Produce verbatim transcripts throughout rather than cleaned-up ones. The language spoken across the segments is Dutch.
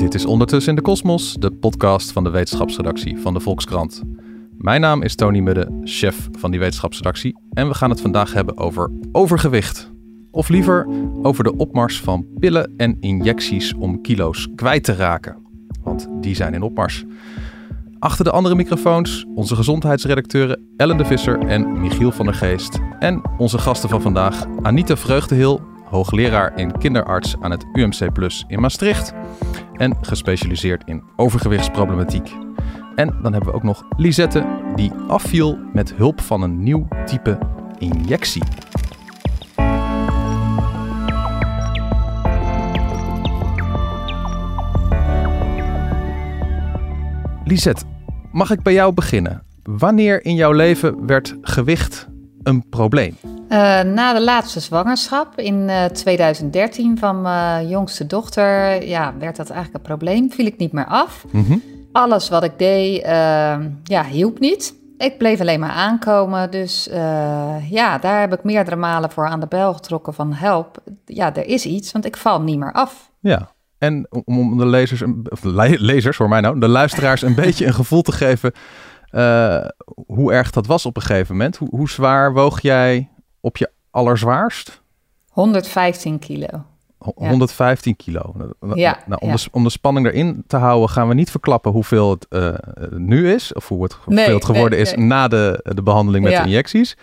Dit is Ondertussen in de Kosmos, de podcast van de wetenschapsredactie van de Volkskrant. Mijn naam is Tony Mudde, chef van die wetenschapsredactie. En we gaan het vandaag hebben over overgewicht. Of liever over de opmars van pillen en injecties om kilo's kwijt te raken. Want die zijn in opmars. Achter de andere microfoons onze gezondheidsredacteuren Ellen de Visser en Michiel van der Geest. En onze gasten van vandaag Anita Vreugdehil, hoogleraar in kinderarts aan het U M C Plus in Maastricht. En gespecialiseerd in overgewichtsproblematiek. En dan hebben we ook nog Lisette, die afviel met hulp van een nieuw type injectie. Lisette, mag ik bij jou beginnen? Wanneer in jouw leven werd gewicht een probleem? Uh, na de laatste zwangerschap in uh, tweeduizend dertien van mijn jongste dochter, ja, werd dat eigenlijk een probleem. Viel ik niet meer af. Mm-hmm. Alles wat ik deed, uh, ja, hielp niet. Ik bleef alleen maar aankomen. Dus uh, ja, daar heb ik meerdere malen voor aan de bel getrokken van help. Ja, er is iets, want ik val niet meer af. Ja. En om de lezers, of de lezers, voor mij nou, de luisteraars een beetje een gevoel te geven uh, hoe erg dat was op een gegeven moment. Hoe, hoe zwaar woog jij op je allerzwaarst? honderdvijftien kilo. honderdvijftien kilo. Ja, nou, om, ja. de, om de spanning erin te houden gaan we niet verklappen hoeveel het uh, nu is. Of hoe het, hoeveel nee, het geworden nee, is nee. na de, de behandeling met ja. de injecties.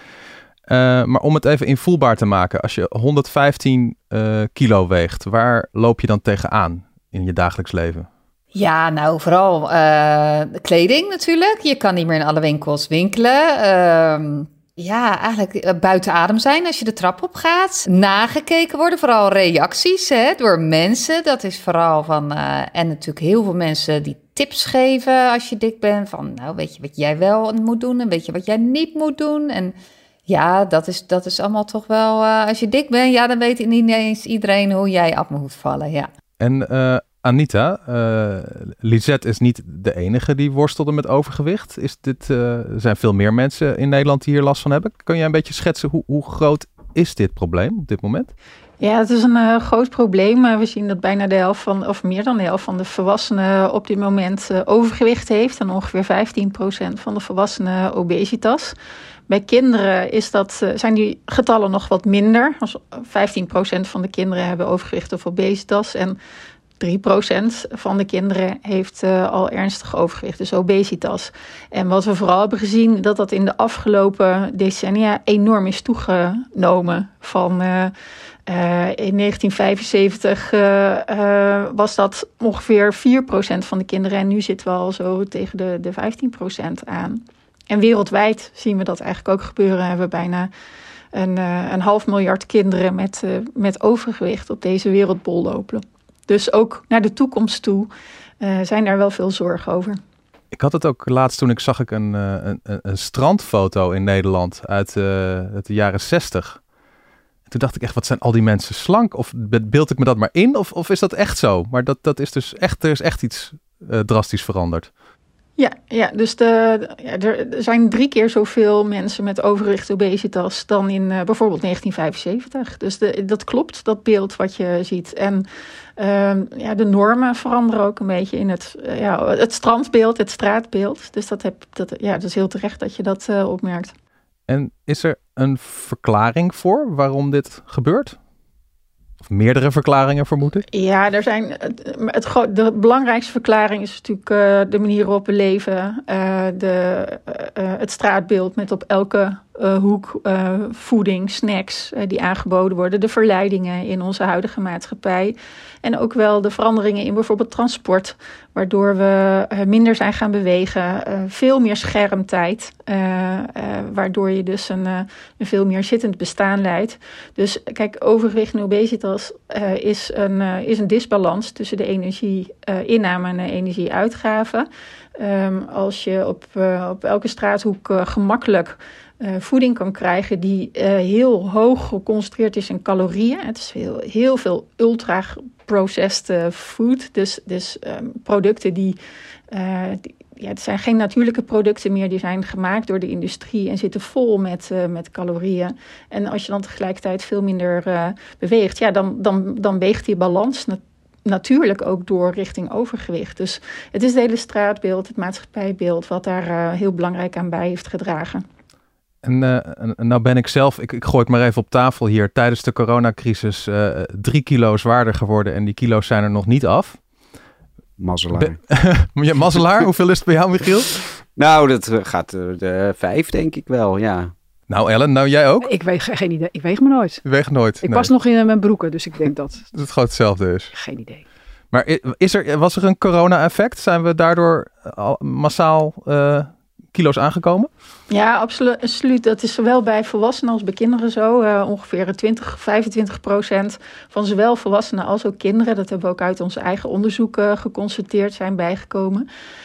Uh, maar om het even invoelbaar te maken. Als je honderdvijftien uh, kilo weegt, waar loop je dan tegenaan in je dagelijks leven? Ja, nou vooral uh, kleding natuurlijk. Je kan niet meer in alle winkels winkelen. Uh, ja, eigenlijk uh, buiten adem zijn als je de trap op gaat. Nagekeken worden, vooral reacties hè, door mensen. Dat is vooral van... Uh, en natuurlijk heel veel mensen die tips geven als je dik bent. Van nou, weet je wat jij wel moet doen en weet je wat jij niet moet doen. En ja, dat is, dat is allemaal toch wel... Uh, als je dik bent, ja, dan weet niet eens iedereen hoe jij af moet vallen, ja. En uh, Anita, uh, Lisette is niet de enige die worstelde met overgewicht. Is dit, uh, er zijn veel meer mensen in Nederland die hier last van hebben. Kun jij een beetje schetsen hoe, hoe groot is dit probleem op dit moment? Ja, het is een uh, groot probleem. We zien dat bijna de helft van, of meer dan de helft van de volwassenen op dit moment uh, overgewicht heeft. En ongeveer vijftien procent van de volwassenen obesitas. Bij kinderen is dat, uh, zijn die getallen nog wat minder. vijftien procent van de kinderen hebben overgewicht of obesitas. En drie procent van de kinderen heeft uh, al ernstig overgewicht, dus obesitas. En wat we vooral hebben gezien, dat dat in de afgelopen decennia enorm is toegenomen. Van uh, uh, in negentien vijfenzeventig uh, uh, was dat ongeveer vier procent van de kinderen. En nu zitten we al zo tegen de, de vijftien procent aan. En wereldwijd zien we dat eigenlijk ook gebeuren. Hebben we bijna een, uh, een half miljard kinderen met, uh, met overgewicht op deze wereldbol lopen. Dus ook naar de toekomst toe uh, zijn daar wel veel zorgen over. Ik had het ook laatst toen ik zag ik een, een, een strandfoto in Nederland uit, uh, uit de jaren zestig. En toen dacht ik echt, wat zijn al die mensen slank? Of beeld ik me dat maar in? Of, of is dat echt zo? Maar dat, dat is dus echt, er is echt iets uh, drastisch veranderd. Ja, ja, dus de, ja, er zijn drie keer zoveel mensen met overgewicht obesitas dan in uh, bijvoorbeeld negentien vijfenzeventig. Dus de, dat klopt, dat beeld wat je ziet. En uh, ja, de normen veranderen ook een beetje in het, uh, ja, het strandbeeld, het straatbeeld. Dus dat, heb, dat, ja, dat is heel terecht dat je dat uh, opmerkt. En is er een verklaring voor waarom dit gebeurt? Of meerdere verklaringen, vermoed ik? Ja, er zijn, het, het, de belangrijkste verklaring is natuurlijk uh, de manier waarop we leven. Uh, de, uh, het straatbeeld met op elke uh, hoek uh, voeding, snacks uh, die aangeboden worden. De verleidingen in onze huidige maatschappij. En ook wel de veranderingen in bijvoorbeeld transport. Waardoor we uh, minder zijn gaan bewegen. Uh, veel meer schermtijd. Uh, uh, waardoor je dus een, uh, een veel meer zittend bestaan leidt. Dus kijk, overgewicht en obesitas uh, is, een, uh, is een disbalans tussen de energieinname uh, en de energieuitgave. Um, als je op, uh, op elke straathoek uh, gemakkelijk uh, voeding kan krijgen die uh, heel hoog geconcentreerd is in calorieën. Het is heel, heel veel ultra processed uh, food, dus, dus um, producten die, uh, die ja, het zijn geen natuurlijke producten meer, die zijn gemaakt door de industrie en zitten vol met, uh, met calorieën. En als je dan tegelijkertijd veel minder uh, beweegt, ja, dan, dan, dan weegt die balans na- natuurlijk ook door richting overgewicht. Dus het is het hele straatbeeld, het maatschappijbeeld, wat daar uh, heel belangrijk aan bij heeft gedragen. En uh, nou ben ik zelf, ik, ik gooi het maar even op tafel hier, tijdens de coronacrisis uh, drie kilo zwaarder geworden en die kilo's zijn er nog niet af. Mazzelaar. Be- ja, mazzelaar, hoeveel is het bij jou, Michiel? Nou, dat gaat uh, de vijf, denk ik wel, ja. Nou, Ellen, nou jij ook? Ik weeg geen idee. Ik weeg me nooit. Je weegt nooit. Ik nee. pas nog in mijn broeken, dus ik denk dat... Dat het gewoon hetzelfde is. Geen idee. Maar is er, was er een corona-effect? Zijn we daardoor al massaal uh, kilo's aangekomen? Ja, absoluut. Dat is zowel bij volwassenen als bij kinderen zo. Uh, ongeveer twintig, vijfentwintig procent van zowel volwassenen als ook kinderen. Dat hebben we ook uit ons eigen onderzoek uh, geconstateerd, zijn bijgekomen.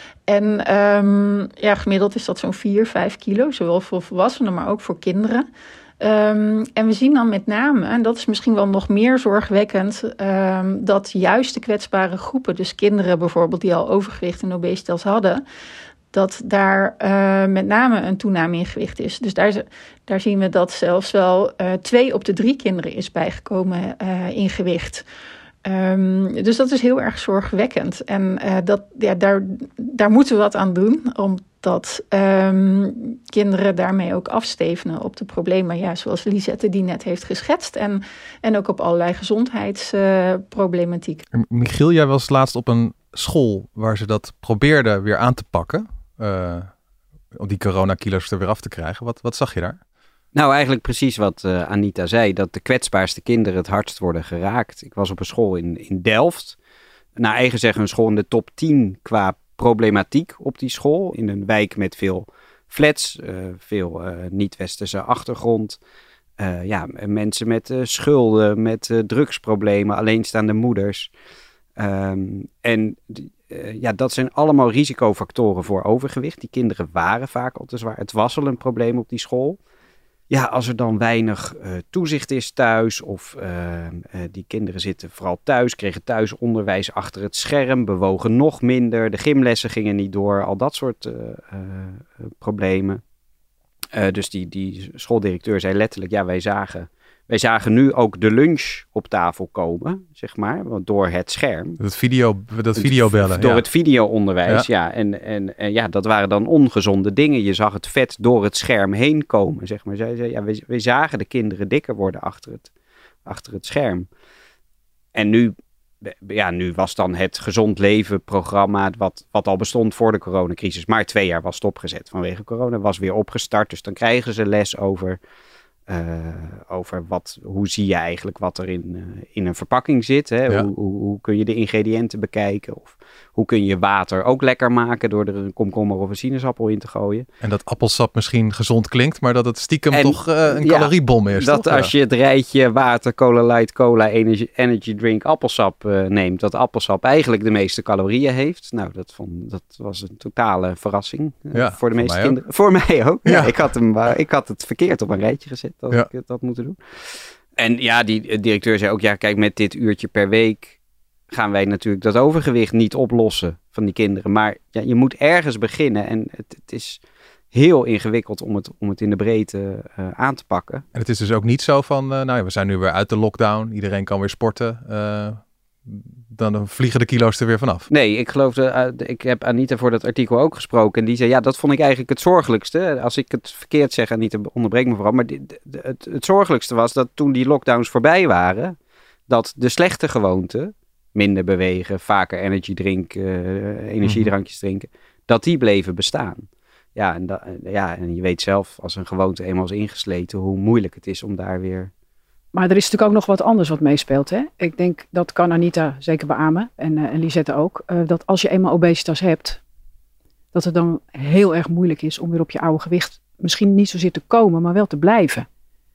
En um, ja, gemiddeld is dat zo'n vier, vijf kilo, zowel voor volwassenen, maar ook voor kinderen. Um, en we zien dan met name, en dat is misschien wel nog meer zorgwekkend, um, dat juist de kwetsbare groepen, dus kinderen bijvoorbeeld die al overgewicht en obesitas hadden, dat daar uh, met name een toename in gewicht is. Dus daar, daar zien we dat zelfs wel uh, twee op de drie kinderen is bijgekomen uh, in gewicht. Um, dus dat is heel erg zorgwekkend. En uh, dat, ja, daar, daar moeten we wat aan doen, omdat um, kinderen daarmee ook afstevenen op de problemen, ja, zoals Lisette die net heeft geschetst, en, en ook op allerlei gezondheidsproblematiek. Uh, Michiel, jij was laatst op een school waar ze dat probeerden weer aan te pakken, uh, om die coronakilo's er weer af te krijgen. Wat, wat zag je daar? Nou, eigenlijk precies wat uh, Anita zei, dat de kwetsbaarste kinderen het hardst worden geraakt. Ik was op een school in, in Delft. Naar eigen zeggen een school in de top tien qua problematiek op die school. In een wijk met veel flats, uh, veel uh, niet-westerse achtergrond. Uh, ja, mensen met uh, schulden, met uh, drugsproblemen, alleenstaande moeders. Um, en uh, ja, dat zijn allemaal risicofactoren voor overgewicht. Die kinderen waren vaak al te zwaar. Het was al een probleem op die school. Ja, als er dan weinig uh, toezicht is thuis of uh, uh, die kinderen zitten vooral thuis, kregen thuis onderwijs achter het scherm, bewogen nog minder, de gymlessen gingen niet door, al dat soort uh, uh, problemen. Uh, dus die, die schooldirecteur zei letterlijk, ja, wij zagen, wij zagen nu ook de lunch op tafel komen, zeg maar, door het scherm. Dat video, dat videobellen. Door ja. het videoonderwijs, ja. ja. En, en, en ja, dat waren dan ongezonde dingen. Je zag het vet door het scherm heen komen, zeg maar. Zij zei, ja, we, we zagen de kinderen dikker worden achter het, achter het scherm. En nu, ja, nu was dan het Gezond Leven programma, wat, wat al bestond voor de coronacrisis, maar twee jaar was stopgezet vanwege corona, was weer opgestart. Dus dan krijgen ze les over... Uh, over wat, hoe zie je eigenlijk wat er in, uh, in een verpakking zit. Hè? Ja. Hoe, hoe, hoe kun je de ingrediënten bekijken? Of hoe kun je water ook lekker maken door er een komkommer of een sinaasappel in te gooien? En dat appelsap misschien gezond klinkt, maar dat het stiekem en, toch uh, een ja, caloriebom is. Dat toch? als je het rijtje water, cola light, cola, energy, energy drink, appelsap uh, neemt, dat appelsap eigenlijk de meeste calorieën heeft. Nou, dat, vond, dat was een totale verrassing uh, ja, voor de voor meeste mij kinderen. Ook. Voor mij ook. Ja. Ja. Ik, had hem, uh, ik had het verkeerd op een rijtje gezet dat ja. ik het had moeten doen. En ja, die directeur zei ook, ja, kijk, met dit uurtje per week gaan wij natuurlijk dat overgewicht niet oplossen van die kinderen. Maar ja, je moet ergens beginnen en het, het is heel ingewikkeld om het, om het in de breedte uh, aan te pakken. En het is dus ook niet zo van, uh, nou ja, we zijn nu weer uit de lockdown, iedereen kan weer sporten. Uh, dan vliegen de kilo's er weer vanaf. Nee, ik geloof, uh, ik heb Anita voor dat artikel ook gesproken. En die zei, ja, dat vond ik eigenlijk het zorgelijkste. Als ik het verkeerd zeg, Anita, onderbreek me vooral. Maar die, de, de, het, het zorgelijkste was dat toen die lockdowns voorbij waren, dat de slechte gewoonten, minder bewegen, vaker energy drinken, uh, energiedrankjes drinken, dat die bleven bestaan. Ja en, da, ja, en je weet zelf, als een gewoonte eenmaal is ingesleten, hoe moeilijk het is om daar weer... Maar er is natuurlijk ook nog wat anders wat meespeelt. Hè? Ik denk, dat kan Anita zeker beamen en, uh, en Lisette ook. Uh, dat als je eenmaal obesitas hebt, dat het dan heel erg moeilijk is om weer op je oude gewicht misschien niet zozeer te komen, maar wel te blijven.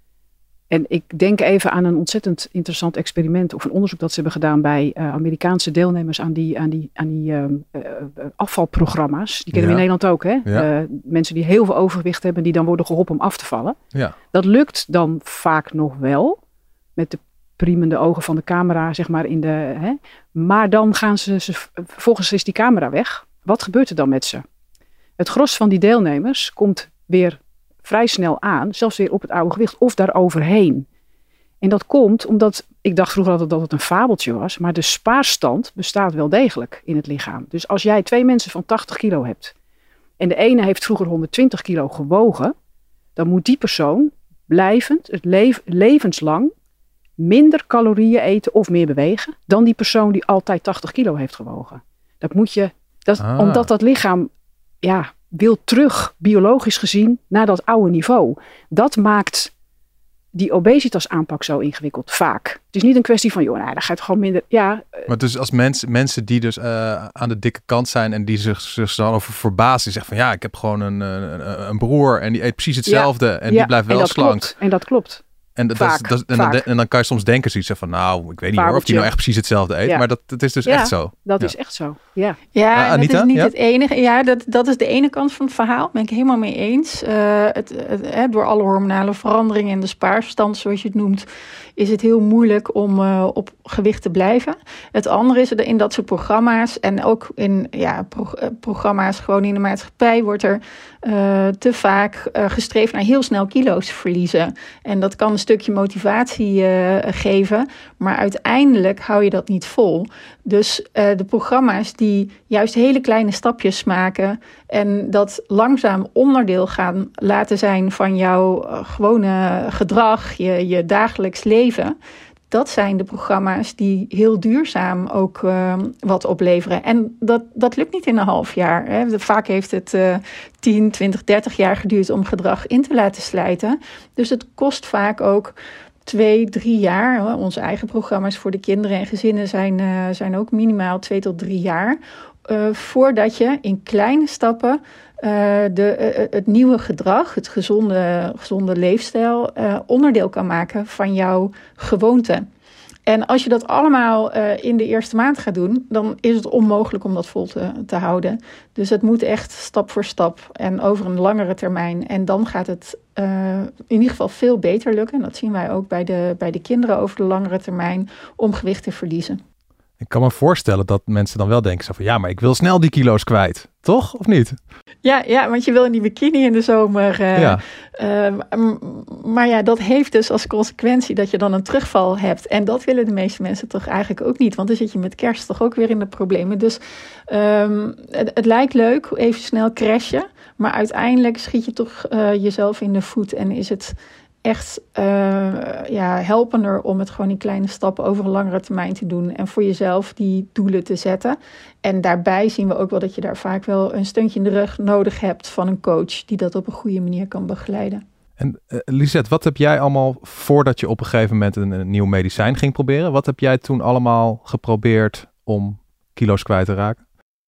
En ik denk even aan een ontzettend interessant experiment of een onderzoek dat ze hebben gedaan bij uh, Amerikaanse deelnemers aan die, aan die, aan die uh, uh, afvalprogramma's. Die kennen we ja. in Nederland ook. Hè? Ja. Uh, mensen die heel veel overgewicht hebben, die dan worden geholpen om af te vallen. Ja. Dat lukt dan vaak nog wel. Met de priemende ogen van de camera, zeg maar, in de. Hè? Maar dan gaan ze, ze. Vervolgens is die camera weg. Wat gebeurt er dan met ze? Het gros van die deelnemers komt weer vrij snel aan, zelfs weer op het oude gewicht of daaroverheen. En dat komt omdat, ik dacht vroeger altijd dat het een fabeltje was, maar de spaarstand bestaat wel degelijk in het lichaam. Dus als jij twee mensen van tachtig kilo hebt en de ene heeft vroeger honderdtwintig kilo gewogen, dan moet die persoon blijvend, het leef, levenslang, minder calorieën eten of meer bewegen dan die persoon die altijd tachtig kilo heeft gewogen. Dat moet je, dat, Ah. omdat dat lichaam ja, wil terug, biologisch gezien, naar dat oude niveau. Dat maakt die obesitas aanpak zo ingewikkeld, vaak. Het is niet een kwestie van, joh, nou, dan ga je gewoon minder, ja. Maar dus als mens, mensen die dus uh, aan de dikke kant zijn en die zich, zich dan over verbazen, die zeggen van ja, ik heb gewoon een, een, een broer en die eet precies hetzelfde ja, en ja, die blijft wel en dat slank. Klopt, en dat klopt. En, dat, vaak, dat, dat, en, dan, en dan kan je soms denken zoiets van, nou, ik weet niet hoor of die nou echt precies hetzelfde eet, ja. maar dat, dat is dus ja, echt zo. Dat ja. is echt zo, ja. Ja, uh, Anita? dat is niet ja? het enige. Ja, dat, dat is de ene kant van het verhaal. Ben ik helemaal mee eens. Uh, het, het, het, door alle hormonale veranderingen en de spaarstand, zoals je het noemt, is het heel moeilijk om uh, op gewicht te blijven. Het andere is, in dat soort programma's en ook in ja, pro, uh, programma's gewoon in de maatschappij wordt er uh, te vaak uh, gestreefd naar heel snel kilo's verliezen. En dat kan een stukje motivatie uh, geven, maar uiteindelijk hou je dat niet vol. Dus uh, de programma's die juist hele kleine stapjes maken en dat langzaam onderdeel gaan laten zijn van jouw uh, gewone gedrag, je, je dagelijks leven, dat zijn de programma's die heel duurzaam ook uh, wat opleveren. En dat, dat lukt niet in een half jaar. Hè. Vaak heeft het uh, tien, twintig, dertig jaar geduurd om gedrag in te laten slijten. Dus het kost vaak ook twee, drie jaar. Onze eigen programma's voor de kinderen en gezinnen zijn, uh, zijn ook minimaal twee tot drie jaar. Uh, voordat je in kleine stappen uh, de, uh, het nieuwe gedrag, het gezonde, gezonde leefstijl, uh, onderdeel kan maken van jouw gewoonte. En als je dat allemaal uh, in de eerste maand gaat doen, dan is het onmogelijk om dat vol te, te houden. Dus het moet echt stap voor stap en over een langere termijn. En dan gaat het uh, in ieder geval veel beter lukken. En dat zien wij ook bij de, bij de kinderen over de langere termijn, om gewicht te verliezen. Ik kan me voorstellen dat mensen dan wel denken zo van ja, maar ik wil snel die kilo's kwijt. Toch? Of niet? Ja, ja, want je wil in die bikini in de zomer. Uh, ja. Uh, maar ja, dat heeft dus als consequentie dat je dan een terugval hebt. En dat willen de meeste mensen toch eigenlijk ook niet. Want dan zit je met kerst toch ook weer in de problemen. Dus um, het, het lijkt leuk, even snel crashen. Maar uiteindelijk schiet je toch uh, jezelf in de voet en is het echt uh, ja, helpender om het gewoon in kleine stappen over een langere termijn te doen. En voor jezelf die doelen te zetten. En daarbij zien we ook wel dat je daar vaak wel een steuntje in de rug nodig hebt van een coach die dat op een goede manier kan begeleiden. En uh, Lisette, wat heb jij allemaal voordat je op een gegeven moment een, een nieuw medicijn ging proberen? Wat heb jij toen allemaal geprobeerd om kilo's kwijt te raken?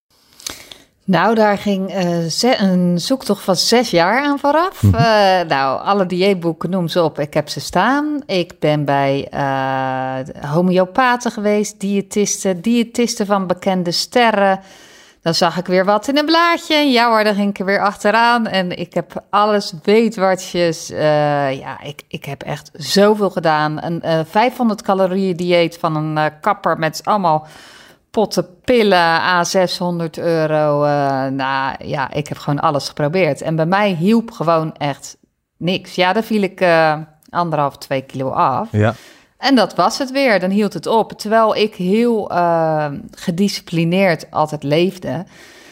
Nou, daar ging uh, ze- een zoektocht van zes jaar aan vooraf. Mm-hmm. Uh, nou, alle dieetboeken, noem ze op, ik heb ze staan. Ik ben bij uh, homeopaten geweest, diëtisten, diëtisten van bekende sterren. Dan zag ik weer wat in een blaadje. Ja hoor, dan ging ik er weer achteraan. En ik heb alles, weetwatjes. Uh, ja, ik, ik heb echt zoveel gedaan. Een uh, vijfhonderd calorieën dieet van een uh, kapper met allemaal potten pillen, à zeshonderd euro. Uh, nou ja, ik heb gewoon alles geprobeerd. En bij mij hielp gewoon echt niks. Ja, dan viel ik uh, anderhalf, twee kilo af. Ja. En dat was het weer. Dan hield het op. Terwijl ik heel uh, gedisciplineerd altijd leefde.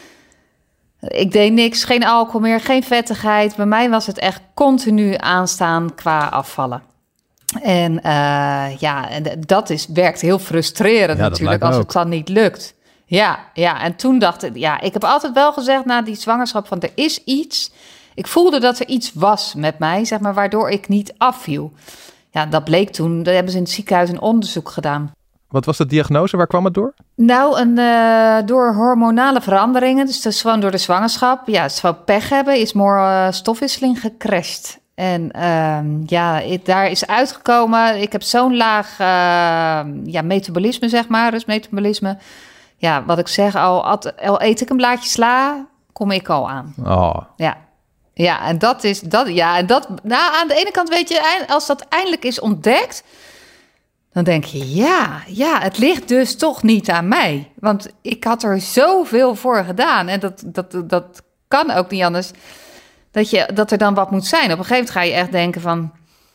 Ik deed niks, geen alcohol meer, geen vettigheid. Bij mij was het echt continu aanstaan qua afvallen. En uh, ja, dat is, werkt heel frustrerend ja, natuurlijk als ook. het dan niet lukt. Ja, ja, en toen dacht ik, ja, ik heb altijd wel gezegd na die zwangerschap van er is iets. Ik voelde dat er iets was met mij, zeg maar, waardoor ik niet afviel. Ja, dat bleek toen, daar hebben ze in het ziekenhuis een onderzoek gedaan. Wat was de diagnose? Waar kwam het door? Nou, een, uh, door hormonale veranderingen, dus dat is gewoon door de zwangerschap. Ja, het is wel pech hebben, is more uh, stofwisseling gecrashed. En uh, ja, het, daar is uitgekomen, ik heb zo'n laag uh, ja, metabolisme, zeg maar, dus metabolisme. Ja, wat ik zeg, al, al eet ik een blaadje sla, kom ik al aan. Oh. Ja. Ja, en dat is dat. Ja, en dat. Nou, aan de ene kant weet je, als dat eindelijk is ontdekt, dan denk je, ja, ja, het ligt dus toch niet aan mij. Want ik had er zoveel voor gedaan. En dat, dat, dat kan ook niet anders. Dat, je, dat er dan wat moet zijn. Op een gegeven moment ga je echt denken van,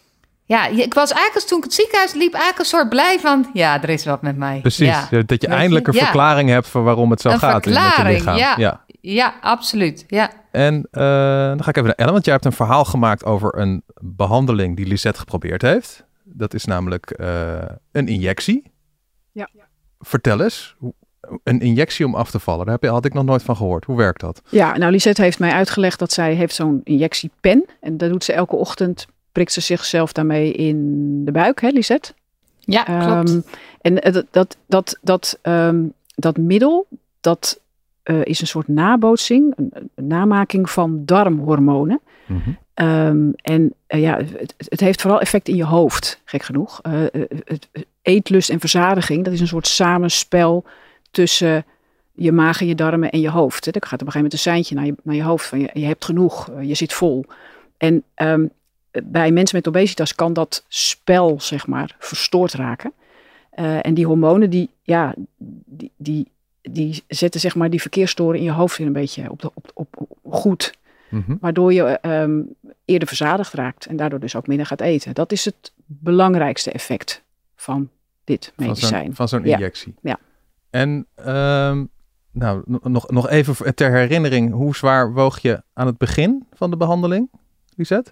Ja, ik was eigenlijk, toen ik het ziekenhuis liep, eigenlijk een soort blij van... ja, er is wat met mij. Precies, ja. dat je Weet eindelijk je? een Ja. verklaring hebt... voor waarom het zo een gaat in met je verklaring, lichaam. ja. Ja. Ja, absoluut. Ja. En uh, dan ga ik even naar Ellen, want jij hebt een verhaal gemaakt... over een behandeling die Lisette geprobeerd heeft. Dat is namelijk uh, een injectie. Ja. Vertel eens, hoe- een injectie om af te vallen. Daar heb je, had ik nog nooit van gehoord. Hoe werkt dat? Ja, nou Lisette heeft mij uitgelegd dat zij heeft zo'n injectiepen. En dat doet ze elke ochtend, prikt ze zichzelf daarmee in de buik, hè Lisette? Ja, klopt. Um, en uh, dat, dat, dat, dat, um, dat middel, dat uh, is een soort nabootsing, een, een namaking van darmhormonen. Mm-hmm. Um, en uh, ja, het, het heeft vooral effect in je hoofd, gek genoeg. Uh, het, het eetlust en verzadiging, dat is een soort samenspel tussen je maag en je darmen en je hoofd. Hè. Dan gaat op een gegeven moment een seintje naar je, naar je hoofd van je, je hebt genoeg, uh, je zit vol. En um, bij mensen met obesitas kan dat spel, zeg maar, verstoord raken. Uh, en die hormonen, die, ja, die, die, die zetten zeg maar die verkeersstoren in je hoofd weer een beetje op, de, op, op, op goed. Mm-hmm. Waardoor je um, eerder verzadigd raakt en daardoor dus ook minder gaat eten. Dat is het belangrijkste effect van dit medicijn. Van zo'n, van zo'n Ja. injectie. Ja. En um, nou, nog, nog even ter herinnering. Hoe zwaar woog je aan het begin van de behandeling, Lisette?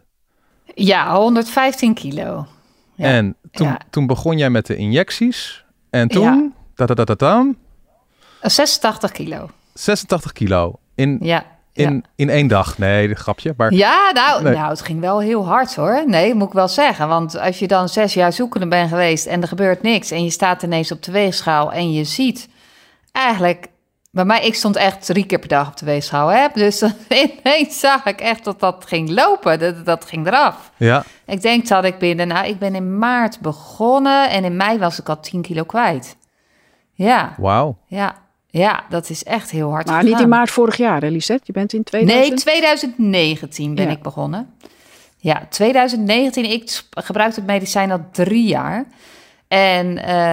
Ja, honderdvijftien kilo. Ja. En toen, Ja. toen begon jij met de injecties. En toen, Ja. da, da, da, da, da, zesentachtig kilo. zesentachtig kilo. In, Ja. in, ja. in één dag. Nee, dat grapje. Maar Ja, nou, Nee. nou, het ging wel heel hard hoor. Nee, moet ik wel zeggen. Want als je dan zes jaar zoekende bent geweest en er gebeurt niks... en je staat ineens op de weegschaal en je ziet eigenlijk... Bij mij, ik stond echt drie keer per dag op de weegschaal. Hè? Dus ineens zag ik echt dat dat ging lopen. Dat, dat ging eraf. ja, Ik denk dat ik binnen... Nou, ik ben in maart begonnen en in mei was ik al tien kilo kwijt. Ja, wauw. ja, ja, dat is echt heel hard Maar gegaan. niet in maart vorig jaar, hè Lisette? Je bent in tweeduizend? Nee, twintig negentien ben Ja. ik begonnen. Ja, twintig negentien. Ik sp- gebruikte het medicijn al drie jaar. En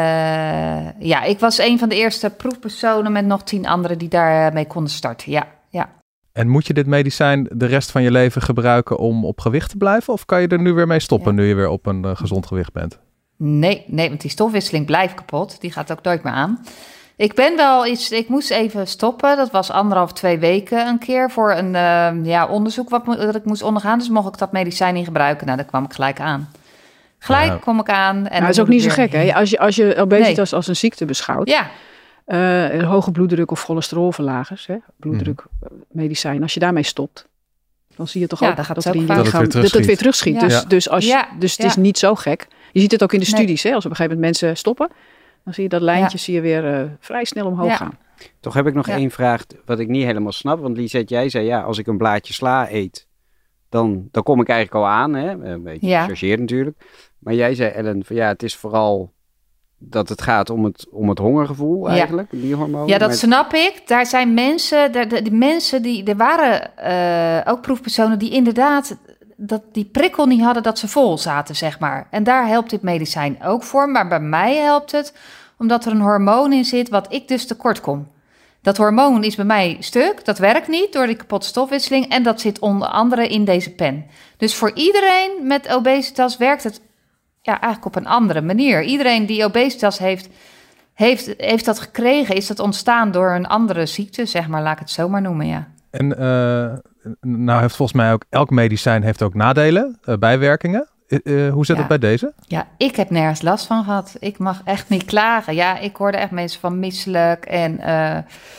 uh, ja, ik was een van de eerste proefpersonen met nog tien anderen die daarmee konden starten. Ja, ja. En moet je dit medicijn de rest van je leven gebruiken om op gewicht te blijven? Of kan je er nu weer mee stoppen Ja. nu je weer op een uh, gezond gewicht bent? Nee, nee, want die stofwisseling blijft kapot. Die gaat ook nooit meer aan. Ik ben wel iets, ik moest even stoppen. Dat was anderhalf, twee weken een keer voor een uh, ja, onderzoek wat mo- dat ik moest ondergaan. Dus mocht ik dat medicijn niet gebruiken. Nou, daar kwam ik gelijk aan. Gelijk Ja. kom ik aan. En Nou, dat dan is ook moet niet zo ik gek, weer- hè? Als je, als je obesitas als een ziekte beschouwt, Ja, uh, een hoge bloeddruk of cholesterolverlagers, hè? bloeddruk, medicijn, als je daarmee stopt, dan zie je toch Ja, ook dan gaat dat, het er ook in je vaak- Dat het weer lichaam dat het weer terugschiet. terugschiet. Ja. Dus, dus, als je, Ja, dus het ja. is niet zo gek. Je ziet het ook in de Nee. studies, hè? Als op een gegeven moment mensen stoppen, dan zie je dat lijntje Ja. zie je weer uh, vrij snel omhoog Ja. gaan. Toch heb ik nog Ja. één vraag wat ik niet helemaal snap. Want Lisette, jij zei ja, als ik een blaadje sla eet, dan, dan kom ik eigenlijk al aan. Hè? Een beetje Ja. gechargeerd natuurlijk. Maar jij zei, Ellen, van ja, het is vooral dat het gaat om het, om het hongergevoel Ja. eigenlijk, die hormonen. Ja, dat Maar- snap ik. Daar zijn mensen, de, de, die mensen die, er waren uh, ook proefpersonen die inderdaad dat die prikkel niet hadden dat ze vol zaten, zeg maar. En daar helpt dit medicijn ook voor. Maar bij mij helpt het omdat er een hormoon in zit wat ik dus tekort kom. Dat hormoon is bij mij stuk, dat werkt niet door die kapotte stofwisseling en dat zit onder andere in deze pen. Dus voor iedereen met obesitas werkt het ja, eigenlijk op een andere manier. Iedereen die obesitas heeft, heeft, heeft dat gekregen, is dat ontstaan door een andere ziekte, zeg maar, laat ik het zo maar noemen, ja. En uh, nou heeft volgens mij ook elk medicijn heeft ook nadelen, uh, bijwerkingen. Uh, uh, hoe zit Ja. het bij deze? Ja, ik heb nergens last van gehad. Ik mag echt niet klagen. Ja, ik hoorde echt mensen van misselijk en uh,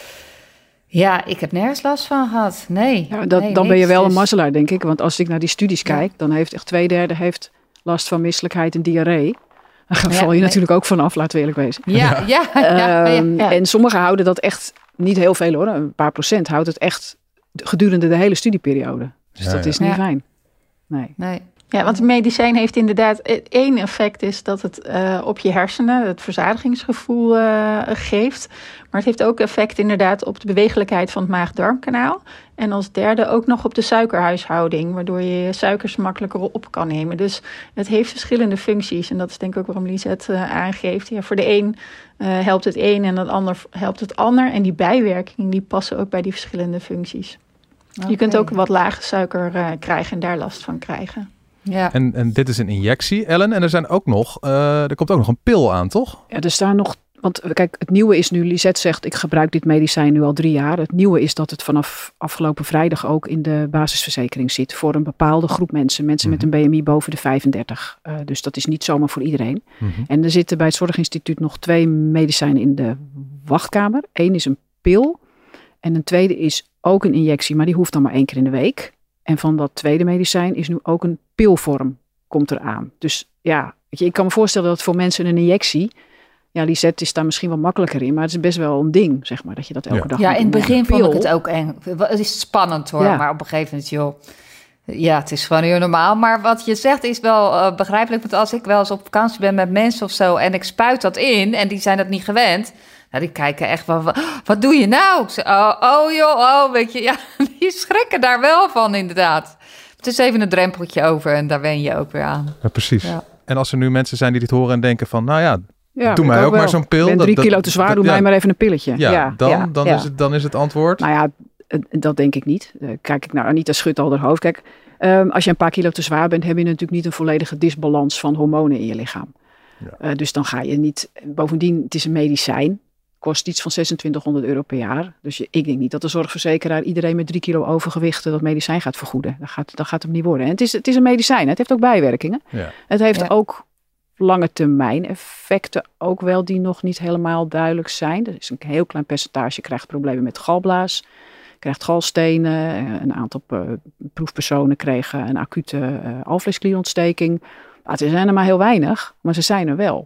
ja, ik heb nergens last van gehad. Nee. Ja, dat, nee, dan ben je niks. wel een Dus- mazzelaar, denk ik. Want als ik naar die studies Ja. kijk, dan heeft echt twee derde heeft last van misselijkheid en diarree. Daar val je nee. natuurlijk ook vanaf, laten we eerlijk wezen. Ja, ja, ja, ja, Ehm, ja. En sommigen houden dat echt, niet heel veel hoor, een paar procent houdt het echt gedurende de hele studieperiode. Dus Ja, dat ja. is niet Ja. fijn. Nee. Nee. Ja, want het medicijn heeft inderdaad één effect is dat het uh, op je hersenen het verzadigingsgevoel uh, geeft. Maar het heeft ook effect inderdaad op de bewegelijkheid van het maag-darmkanaal. En als derde ook nog op de suikerhuishouding, waardoor je je suikers makkelijker op kan nemen. Dus het heeft verschillende functies. En dat is denk ik ook waarom Lisette uh, aangeeft. Ja, voor de een uh, helpt het een en de ander helpt het ander. En die bijwerkingen die passen ook bij die verschillende functies. Okay. Je kunt ook wat lage suiker uh, krijgen en daar last van krijgen. Ja. En, en dit is een injectie, Ellen. En er zijn ook nog, uh, er komt ook nog een pil aan, toch? Ja, er staan nog, want kijk, het nieuwe is nu, Lisette zegt, ik gebruik dit medicijn nu al drie jaar. Het nieuwe is dat het vanaf afgelopen vrijdag ook in de basisverzekering zit voor een bepaalde groep mensen. Mensen mm-hmm. met een B M I boven de vijfendertig. Uh, dus dat is niet zomaar voor iedereen. Mm-hmm. En er zitten bij het Zorginstituut nog twee medicijnen in de wachtkamer. Eén is een pil en een tweede is ook een injectie, maar die hoeft dan maar één keer in de week. En van dat tweede medicijn is nu ook een pilvorm, komt eraan. Dus ja, weet je, ik kan me voorstellen dat voor mensen een injectie, ja, Lisette is daar misschien wel makkelijker in, maar het is best wel een ding, zeg maar, dat je dat elke ja. dag. Ja, in het begin pil. vond ik het ook eng. Het is spannend hoor, ja. maar op een gegeven moment, joh, ja, het is gewoon heel normaal. Maar wat je zegt is wel uh, begrijpelijk, want als ik wel eens op vakantie ben met mensen of zo en ik spuit dat in en die zijn dat niet gewend. Nou, die kijken echt van, wat, wat doe je nou? Ik zeg, oh, oh joh, oh, weet je, ja, die schrikken daar wel van inderdaad. Het is even een drempeltje over en daar wen je ook weer aan. Ja, precies. Ja. En als er nu mensen zijn die dit horen en denken van, nou ja, ja doe mij ook, ook maar zo'n pil. Ik ben drie dat, kilo te zwaar, dat, doe ja. mij maar even een pilletje. Ja, ja dan, ja, dan, ja. Is het, dan is het antwoord. Nou ja, dat denk ik niet. Kijk ik naar Anita schudt al haar hoofd. Kijk, um, als je een paar kilo te zwaar bent, heb je natuurlijk niet een volledige disbalans van hormonen in je lichaam. Ja. Uh, dus dan ga je niet, bovendien, het is een medicijn. Kost iets van zesentwintighonderd euro per jaar. Dus je, ik denk niet dat de zorgverzekeraar iedereen met drie kilo overgewicht dat medicijn gaat vergoeden. Dat gaat, dat gaat hem niet worden. En het is, het is een medicijn. Het heeft ook bijwerkingen. Ja. Het heeft ja. ook lange termijn effecten ook wel die nog niet helemaal duidelijk zijn. Er is een heel klein percentage krijgt problemen met galblaas. Krijgt galstenen. Een aantal uh, proefpersonen kregen een acute uh, alvleesklierontsteking. Maar het zijn er maar heel weinig. Maar ze zijn er wel.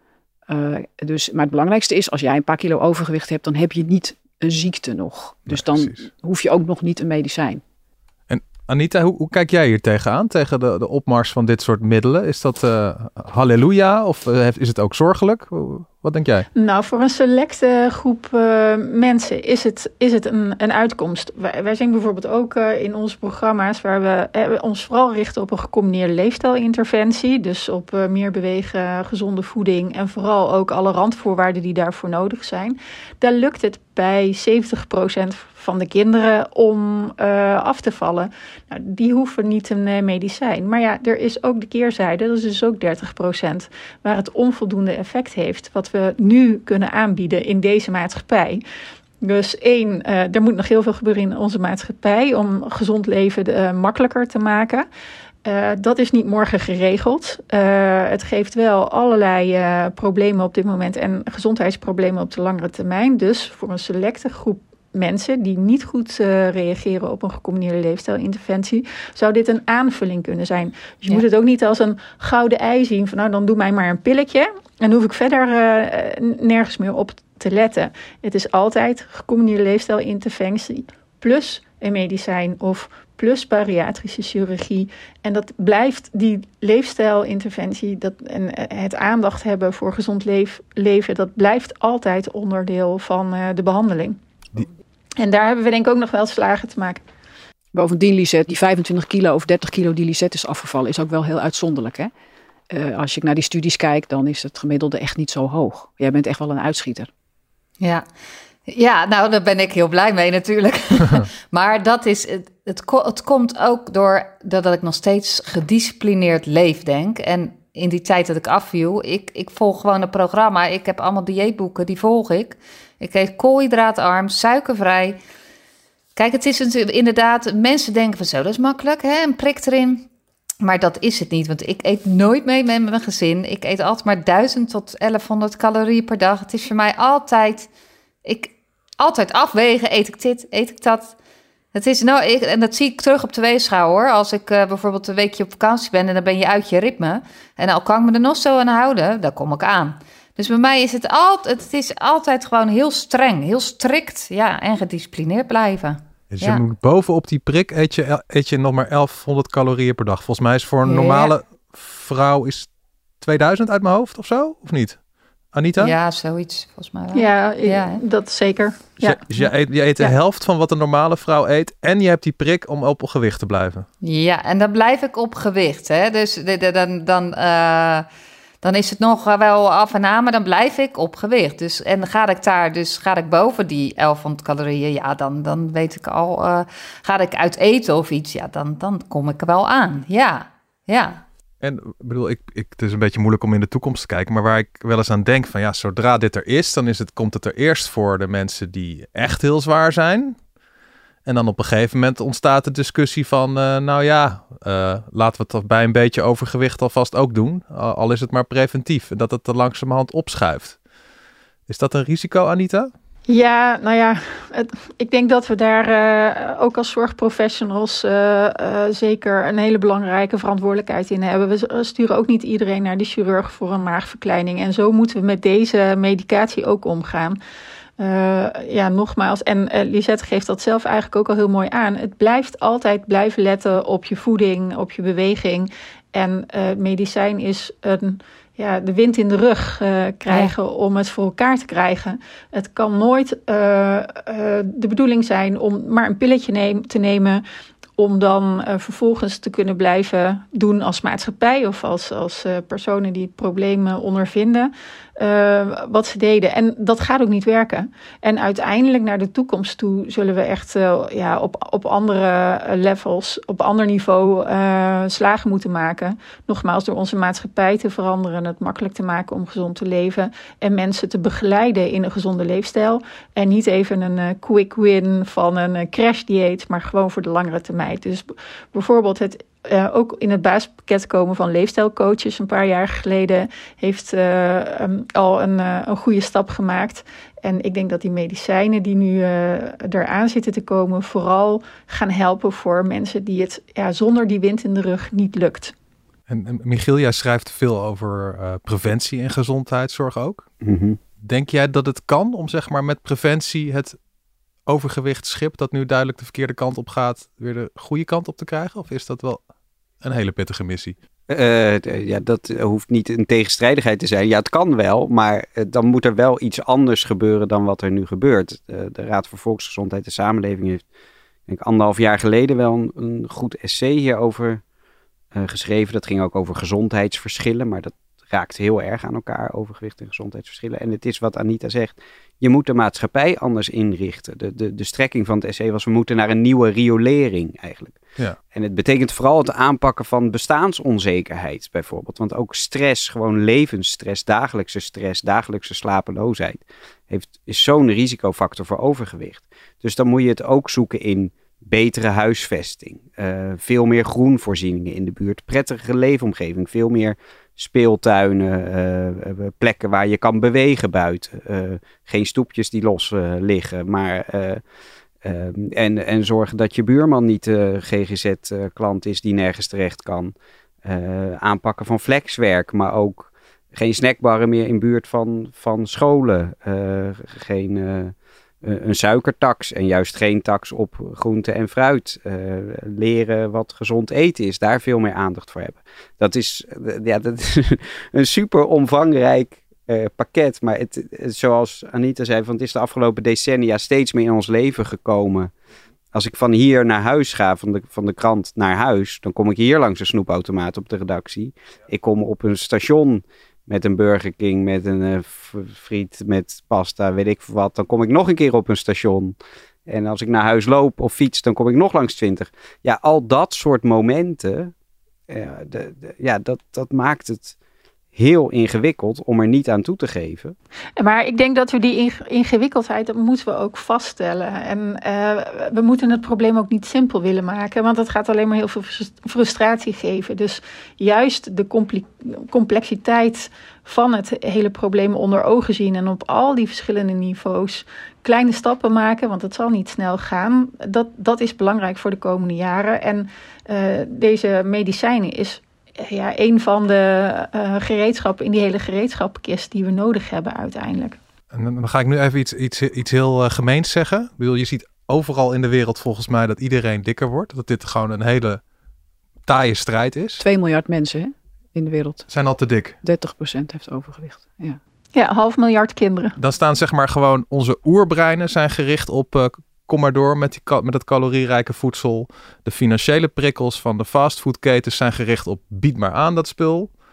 Uh, dus, maar het belangrijkste is, als jij een paar kilo overgewicht hebt, dan heb je niet een ziekte nog. Dus nee, dan precies. hoef je ook nog niet een medicijn. En Anita, hoe, hoe kijk jij hier tegenaan, tegen de, de opmars van dit soort middelen? Is dat uh, halleluja of uh, is het ook zorgelijk? Wat denk jij? Nou, voor een selecte groep uh, mensen is het, is het een, een uitkomst. Wij, wij zien bijvoorbeeld ook uh, in onze programma's waar we eh, ons vooral richten op een gecombineerde leefstijlinterventie. Dus op uh, meer bewegen, gezonde voeding en vooral ook alle randvoorwaarden die daarvoor nodig zijn. Daar lukt het bij zeventig procent van de kinderen om uh, af te vallen. Nou, die hoeven niet een uh, medicijn. Maar ja, er is ook de keerzijde, dat is dus ook dertig procent, waar het onvoldoende effect heeft, wat we nu kunnen aanbieden in deze maatschappij. Dus één, uh, er moet nog heel veel gebeuren in onze maatschappij om gezond leven uh, makkelijker te maken. Uh, dat is niet morgen geregeld. Uh, het geeft wel allerlei uh, problemen op dit moment en gezondheidsproblemen op de langere termijn. Dus voor een selecte groep mensen die niet goed uh, reageren op een gecombineerde leefstijlinterventie, zou dit een aanvulling kunnen zijn. Dus je ja. moet het ook niet als een gouden ei zien van nou, dan doe mij maar een pilletje en hoef ik verder uh, nergens meer op te letten. Het is altijd gecombineerde leefstijlinterventie plus een medicijn of plus bariatrische chirurgie. En dat blijft die leefstijlinterventie dat, en het aandacht hebben voor gezond leef, leven, dat blijft altijd onderdeel van uh, de behandeling. Die... En daar hebben we denk ik ook nog wel slagen te maken. Bovendien, Lisette, die vijfentwintig kilo of dertig kilo die Lisette is afgevallen, is ook wel heel uitzonderlijk. Hè? Uh, als je naar die studies kijkt, dan is het gemiddelde echt niet zo hoog. Jij bent echt wel een uitschieter. Ja, ja nou, daar ben ik heel blij mee natuurlijk. Maar dat is, het, het, het komt ook door dat ik nog steeds gedisciplineerd leef, denk. En in die tijd dat ik afviel, ik, ik volg gewoon een programma. Ik heb allemaal dieetboeken, die volg ik. Ik eet koolhydraatarm, suikervrij. Kijk, het is natuurlijk inderdaad, mensen denken van zo, dat is makkelijk, hè? Een prik erin. Maar dat is het niet, want ik eet nooit mee met mijn gezin. Ik eet altijd maar duizend tot elfhonderd calorieën per dag. Het is voor mij altijd, ik, altijd afwegen, eet ik dit, eet ik dat. Het is nou, ik, en dat zie ik terug op de weegschaal hoor. Als ik uh, bijvoorbeeld een weekje op vakantie ben en dan ben je uit je ritme. En al kan ik me er nog zo aan houden, dan kom ik aan. Dus bij mij is het altijd, het is altijd gewoon heel streng, heel strikt, ja, en gedisciplineerd blijven. Dus ja. je moet bovenop die prik eet je, eet je nog maar elfhonderd calorieën per dag. Volgens mij is voor een ja. normale vrouw is tweeduizend uit mijn hoofd of zo, of niet? Anita? Ja, zoiets volgens mij wel. Ja, ja dat zeker. Dus, ja. je, dus je eet, je eet de ja. helft van wat een normale vrouw eet en je hebt die prik om op gewicht te blijven. Ja, en dan blijf ik op gewicht. Hè? Dus dan, dan, uh, dan is het nog wel af en aan, maar dan blijf ik op gewicht. Dus, en ga ik daar, dus ga ik boven die elfhonderd calorieën, ja, dan, dan weet ik al, uh, ga ik uit eten of iets, ja, dan, dan kom ik er wel aan, ja. Ja. En ik bedoel, ik, ik, het is een beetje moeilijk om in de toekomst te kijken, maar waar ik wel eens aan denk van ja, zodra dit er is, dan is het, komt het er eerst voor de mensen die echt heel zwaar zijn. En dan op een gegeven moment ontstaat de discussie van, uh, nou ja, uh, laten we het toch bij een beetje overgewicht alvast ook doen. Al, al is het maar preventief. En dat het er langzamerhand opschuift. Is dat een risico, Anita? Ja, nou ja, het, ik denk dat we daar uh, ook als zorgprofessionals uh, uh, zeker een hele belangrijke verantwoordelijkheid in hebben. We sturen ook niet iedereen naar de chirurg voor een maagverkleining. En zo moeten we met deze medicatie ook omgaan. Uh, ja, nogmaals, en uh, Lisette geeft dat zelf eigenlijk ook al heel mooi aan. Het blijft altijd blijven letten op je voeding, op je beweging. En uh, medicijn is een, ja, de wind in de rug uh, krijgen ja. om het voor elkaar te krijgen. Het kan nooit uh, uh, de bedoeling zijn om maar een pilletje neem, te nemen, om dan uh, vervolgens te kunnen blijven doen als maatschappij of als, als uh, personen die problemen ondervinden, uh, wat ze deden. En dat gaat ook niet werken. En uiteindelijk naar de toekomst toe zullen we echt uh, ja, op, op andere levels, op ander niveau uh, slagen moeten maken. Nogmaals, door onze maatschappij te veranderen, het makkelijk te maken om gezond te leven en mensen te begeleiden in een gezonde leefstijl. En niet even een uh, quick win van een uh, crashdieet, maar gewoon voor de langere termijn. Dus b- bijvoorbeeld het uh, ook in het basispakket komen van leefstijlcoaches een paar jaar geleden heeft uh, um, al een, uh, een goede stap gemaakt. En ik denk dat die medicijnen die nu uh, eraan zitten te komen vooral gaan helpen voor mensen die het ja, zonder die wind in de rug niet lukt. En, en Michiel, jij schrijft veel over uh, preventie en gezondheidszorg ook. Mm-hmm. Denk jij dat het kan om zeg maar met preventie het overgewichtsschip dat nu duidelijk de verkeerde kant op gaat, weer de goede kant op te krijgen? Of is dat wel een hele pittige missie? Uh, ja, dat hoeft niet een tegenstrijdigheid te zijn. Ja, het kan wel, maar uh, dan moet er wel iets anders gebeuren dan wat er nu gebeurt. Uh, de Raad voor Volksgezondheid en Samenleving heeft, denk ik, anderhalf jaar geleden wel een, een goed essay hierover uh, geschreven. Dat ging ook over gezondheidsverschillen, maar dat raakt heel erg aan elkaar, overgewicht en gezondheidsverschillen. En het is wat Anita zegt, je moet de maatschappij anders inrichten. De, de, de strekking van het essay was, we moeten naar een nieuwe riolering eigenlijk. Ja. En het betekent vooral het aanpakken van bestaansonzekerheid bijvoorbeeld. Want ook stress, gewoon levensstress, dagelijkse stress, dagelijkse slapeloosheid, heeft, is zo'n risicofactor voor overgewicht. Dus dan moet je het ook zoeken in betere huisvesting, uh, veel meer groenvoorzieningen in de buurt, prettige leefomgeving, veel meer speeltuinen, uh, plekken waar je kan bewegen buiten. Uh, geen stoepjes die los uh, liggen, maar uh, uh, en, en zorgen dat je buurman niet uh, G G Z-klant uh, is die nergens terecht kan. Uh, aanpakken van flexwerk, maar ook geen snackbarren meer in buurt van, van scholen. Uh, geen uh, een suikertax en juist geen tax op groente en fruit. Uh, leren wat gezond eten is, daar veel meer aandacht voor hebben. Dat is, uh, ja, dat is een super omvangrijk uh, pakket. Maar het, het, zoals Anita zei, van het is de afgelopen decennia steeds meer in ons leven gekomen. Als ik van hier naar huis ga, van de, van de krant naar huis, dan kom ik hier langs een snoepautomaat op de redactie. Ik kom op een station met een Burger King, met een uh, friet, met pasta, weet ik wat. Dan kom ik nog een keer op een station. En als ik naar huis loop of fiets, dan kom ik nog langs twintig. Ja, al dat soort momenten, uh, de, de, ja, dat, dat maakt het heel ingewikkeld om er niet aan toe te geven. Maar ik denk dat we die ingewikkeldheid, dat moeten we ook vaststellen. En uh, we moeten het probleem ook niet simpel willen maken, want dat gaat alleen maar heel veel frustratie geven. Dus juist de compli- complexiteit van het hele probleem onder ogen zien en op al die verschillende niveaus kleine stappen maken, want het zal niet snel gaan. Dat, dat is belangrijk voor de komende jaren. En uh, deze medicijnen is ja, een van de uh, gereedschappen in die hele gereedschappenkist die we nodig hebben uiteindelijk. En dan ga ik nu even iets, iets, iets heel uh, gemeens zeggen. Ik bedoel, je ziet overal in de wereld volgens mij dat iedereen dikker wordt. Dat dit gewoon een hele taaie strijd is. twee miljard mensen hè, in de wereld. Zijn al te dik. dertig procent heeft overgewicht. Ja. Ja, half miljard kinderen. Dan staan zeg maar gewoon onze oerbreinen zijn gericht op Uh, kom maar door met, die, met het calorierijke voedsel. De financiële prikkels van de fastfoodketens zijn gericht op bied maar aan dat spul.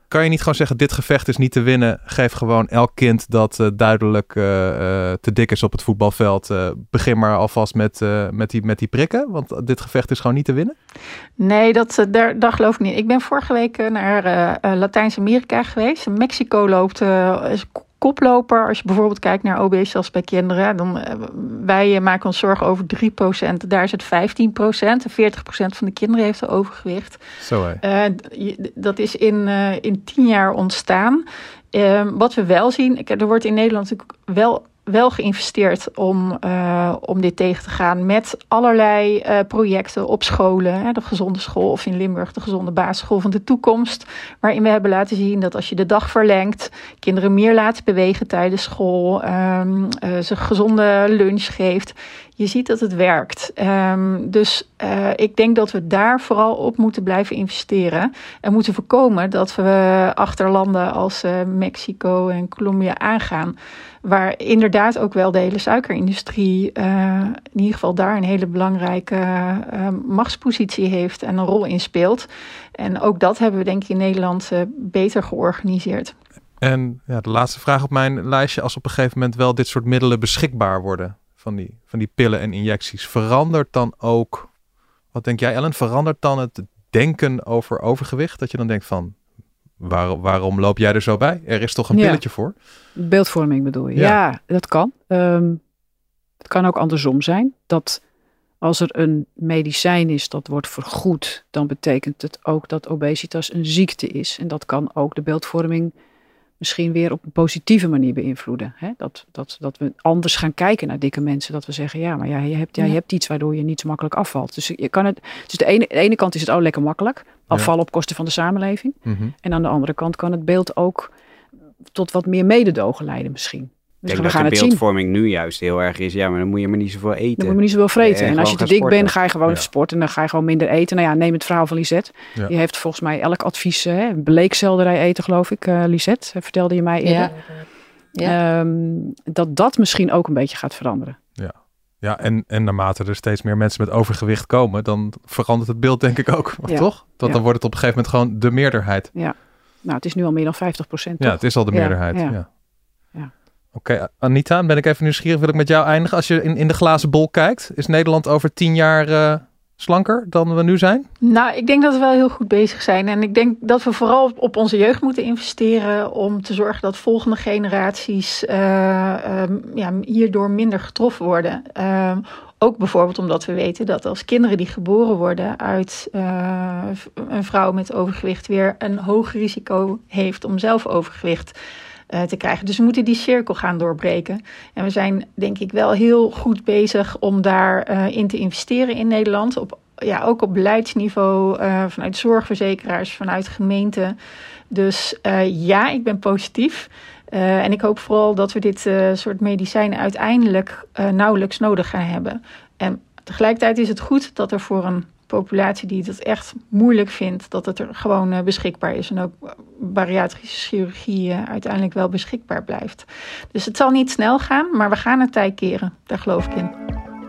kan je niet gewoon zeggen, dit gevecht is niet te winnen. Geef gewoon elk kind dat uh, duidelijk uh, uh, te dik is op het voetbalveld. Uh, begin maar alvast met, uh, met, die, met die prikken. Want dit gevecht is gewoon niet te winnen. Nee, dat, daar, daar geloof ik niet. Ik ben vorige week naar uh, uh, Latijns-Amerika geweest. Mexico loopt uh, koploper. Als je bijvoorbeeld kijkt naar obesitas bij kinderen. Dan, uh, wij maken ons zorgen over drie procent. Daar is het vijftien procent. veertig procent van de kinderen heeft een overgewicht. Zo hé. Uh, dat is in, uh, in tien jaar ontstaan. Uh, wat we wel zien, er wordt in Nederland natuurlijk wel... wel geïnvesteerd om, uh, om dit tegen te gaan met allerlei uh, projecten op scholen. Hè, de gezonde school of in Limburg de gezonde basisschool van de toekomst. Waarin we hebben laten zien dat als je de dag verlengt, kinderen meer laat bewegen tijdens school, um, uh, ze gezonde lunch geeft. Je ziet dat het werkt. Um, dus uh, ik denk dat we daar vooral op moeten blijven investeren. En moeten voorkomen dat we achter landen als uh, Mexico en Colombia aangaan. Waar inderdaad ook wel de hele suikerindustrie uh, in ieder geval daar een hele belangrijke uh, machtspositie heeft en een rol in speelt. En ook dat hebben we denk ik in Nederland uh, beter georganiseerd. En ja, de laatste vraag op mijn lijstje. Als op een gegeven moment wel dit soort middelen beschikbaar worden van die, van die pillen en injecties. Verandert dan ook, wat denk jij Ellen, verandert dan het denken over overgewicht? Dat je dan denkt van, Waar, waarom loop jij er zo bij? Er is toch een pilletje ja. voor? Beeldvorming bedoel je? Ja, ja dat kan. Um, het kan ook andersom zijn. Dat als er een medicijn is dat wordt vergoed, dan betekent het ook dat obesitas een ziekte is. En dat kan ook de beeldvorming misschien weer op een positieve manier beïnvloeden. Hè? Dat, dat, dat we anders gaan kijken naar dikke mensen. Dat we zeggen, ja, maar ja, je, hebt, ja, je hebt iets waardoor je niet zo makkelijk afvalt. Dus, je kan het, dus de, ene, de ene kant is het oh lekker makkelijk. Afvallen ja. op kosten van de samenleving. Mm-hmm. En aan de andere kant kan het beeld ook tot wat meer mededogen leiden misschien. Dus ik denk we gaan dat de het beeldvorming zien. nu juist heel erg is. Ja, maar dan moet je maar niet zoveel eten. Dan moet je maar niet zoveel vreten. En, en als je te dik sporten. bent, ga je gewoon ja. sporten. En dan ga je gewoon minder eten. Nou ja, neem het verhaal van Lisette. Ja. Die heeft volgens mij elk advies. Hè, bleekselderij eten, geloof ik. Uh, Lisette, vertelde je mij eerder. Ja. Ja. Um, dat dat misschien ook een beetje gaat veranderen. Ja. Ja, en, en naarmate er steeds meer mensen met overgewicht komen, dan verandert het beeld denk ik ook, ja. toch? Dat, ja. Dan wordt het op een gegeven moment gewoon de meerderheid. Ja, nou het is nu al meer dan vijftig procent. Ja, het is al de meerderheid. Ja. Ja. Ja. Ja. Oké, okay, Anita, ben ik even nieuwsgierig, wil ik met jou eindigen. Als je in, in de glazen bol kijkt, is Nederland over tien jaar uh, slanker dan we nu zijn? Nou, ik denk dat we wel heel goed bezig zijn. En ik denk dat we vooral op onze jeugd moeten investeren om te zorgen dat volgende generaties uh, um, ja, hierdoor minder getroffen worden. Uh, ook bijvoorbeeld omdat we weten dat als kinderen die geboren worden uit uh, een vrouw met overgewicht weer een hoog risico heeft om zelf overgewicht Uh, te krijgen. Dus we moeten die cirkel gaan doorbreken. En we zijn denk ik wel heel goed bezig om daar uh, in te investeren in Nederland. Op, ja, ook op beleidsniveau, uh, vanuit zorgverzekeraars, vanuit gemeenten. Dus uh, ja, ik ben positief. Uh, en ik hoop vooral dat we dit uh, soort medicijnen uiteindelijk uh, nauwelijks nodig gaan hebben. En tegelijkertijd is het goed dat er voor een populatie die het echt moeilijk vindt, dat het er gewoon uh, beschikbaar is. En ook bariatrische chirurgie uh, uiteindelijk wel beschikbaar blijft. Dus het zal niet snel gaan, maar we gaan het tij keren. Daar geloof ik in.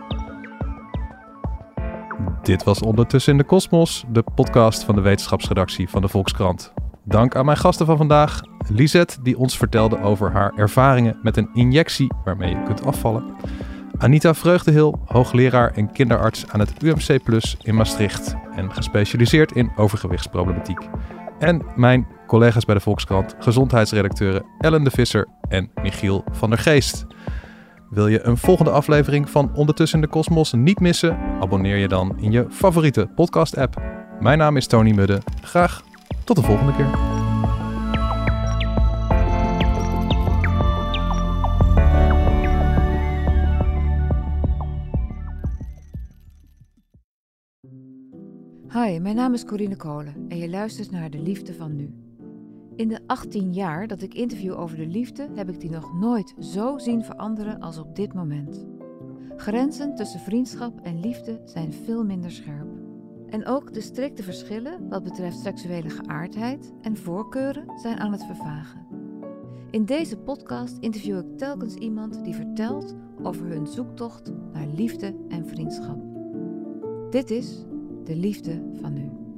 Dit was Ondertussen in de Kosmos, de podcast van de wetenschapsredactie van de Volkskrant. Dank aan mijn gasten van vandaag, Lisette, die ons vertelde over haar ervaringen met een injectie waarmee je kunt afvallen. Anita Vreugdehil, hoogleraar en kinderarts aan het U M C Plus in Maastricht en gespecialiseerd in overgewichtsproblematiek. En mijn collega's bij de Volkskrant, gezondheidsredacteuren Ellen de Visser en Michiel van der Geest. Wil je een volgende aflevering van Ondertussen in de Kosmos niet missen? Abonneer je dan in je favoriete podcast-app. Mijn naam is Tony Mudde. Graag tot de volgende keer. Hi, mijn naam is Corine Kolen en je luistert naar De Liefde van Nu. In de achttien jaar dat ik interview over de liefde heb ik die nog nooit zo zien veranderen als op dit moment. Grenzen tussen vriendschap en liefde zijn veel minder scherp. En ook de strikte verschillen wat betreft seksuele geaardheid en voorkeuren zijn aan het vervagen. In deze podcast interview ik telkens iemand die vertelt over hun zoektocht naar liefde en vriendschap. Dit is De Liefde van Nu.